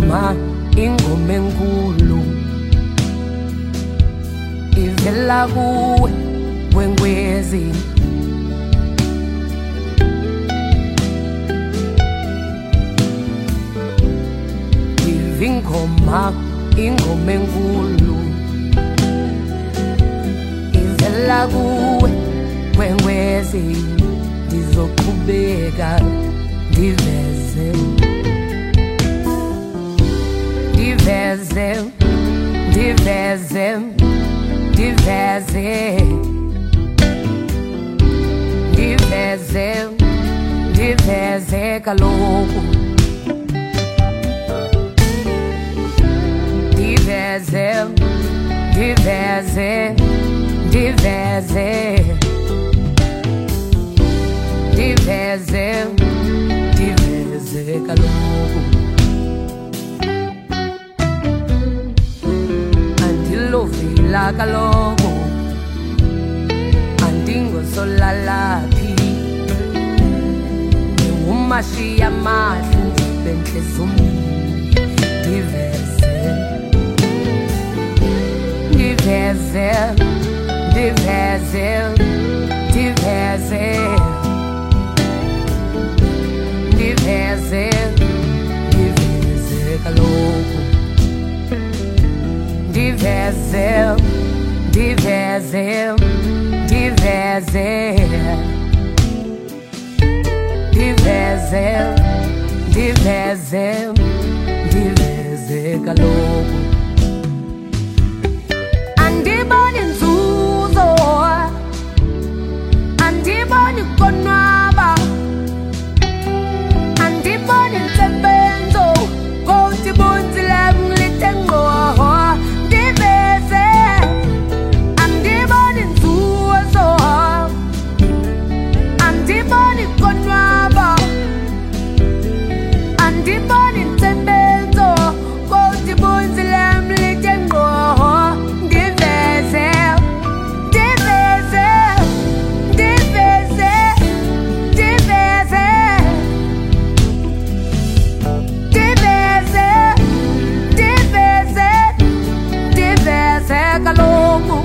ingoma enkulu ivela kuwe Nkwenkwezi. Ingoma enkulu ivela kuwe Nkwenkwezi. Ndizoqhubeka ndiveze ndiveze ndiveze ndiveze ndiveze ndiveze kaloku ndiveze ndiveze ndiveze ndiveze ndiveze kaloku andilovila kaloku andingosolalaphi umashiya mahlu bentle zombili ndiveze ndiveze ndiveze ndiveze ndiveze ndiveze kaloku ndiveze ndiveze ndiveze ndiveze ndiveze ndiveze kaloku andiboni nzuzo andiboni konwaba andiboni nsebenzo konti bunzi lami litengqoho ndiveze andiboni nzuzo andiboni konwaba andiboni nsebenzo konti bunzi lami litengqoho ndiveze ndiveze ndiveze ndiveze ndiveze ndiveze ndiveze kaloku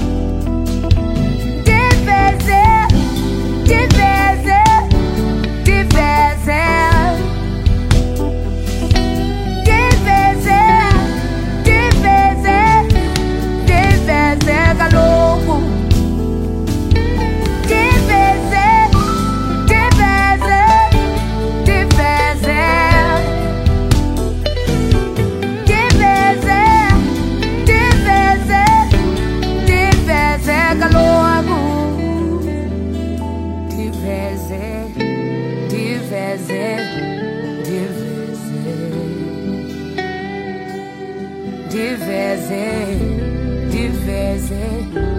ndiveze ndiveze ndiveze ndiveze ndiveze ndiveze kaloku ndiveze ndiveze ndiveze ndiveze ndiveze ndiveze kaloku ndiveze ndiveze ndiveze ndiveze ndiveze